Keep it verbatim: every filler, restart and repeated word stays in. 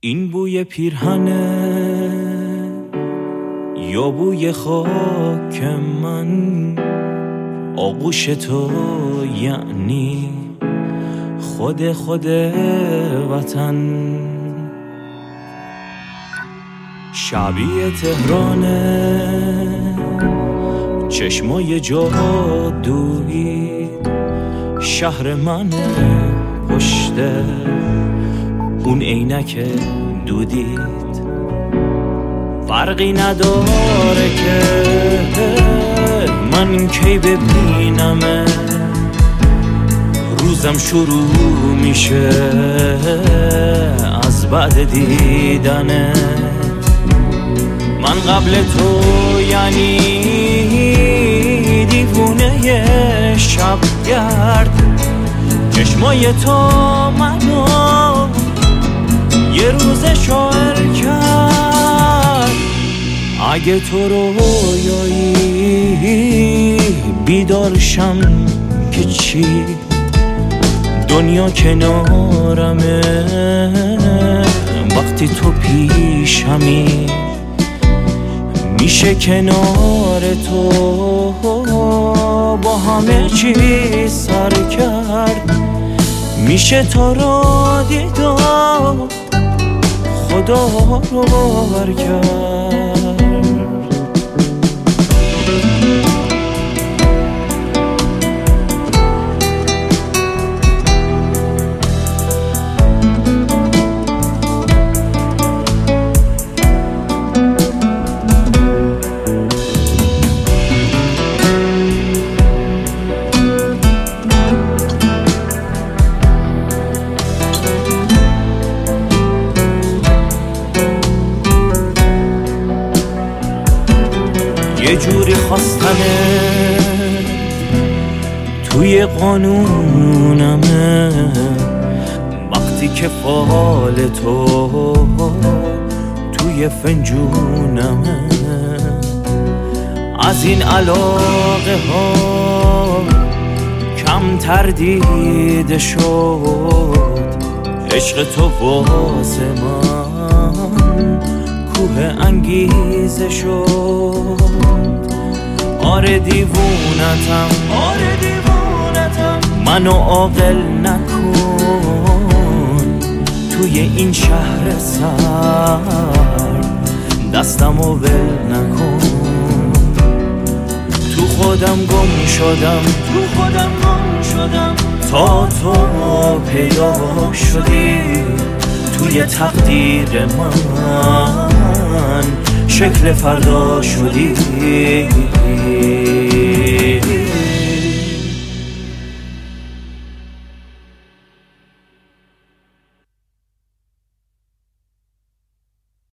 این بوی پیرهنه یا بوی خاک من، آغوش تو یعنی خود خود وطن. شبیه تهرانه، چشمای جادویی، شهر منه پشت اون عینک دودید. فرقی نداره که من کی ببینمه، روزم شروع میشه از بعد دیدنه. من قبل تو یعنی دیوونه شبگرد، چشمای تو منو یه روز شاعر کرد. اگه تو رویایی بیدارشم که چی، دنیا کنارمه وقتی تو پیشمی. میشه کنار تو با همه چی سر کرد، میشه تو رو دیدم خدا رو باور کرد. یه جوری خواستنه توی قانونمه، وقتی که فال تو توی فنجونمه. از این علاقه ها کم تردید شد، عشق تو واسه من کوه انگیزه شد. آره دیوونتم، آره دیوونتم، منو عاقل نکن توی این شهر سر، دستمو ول نکن. تو خودم گم شدم، تو خودم گم شدم تا تو پیدا شدی توی تقدیر من، شکل فردا شدی.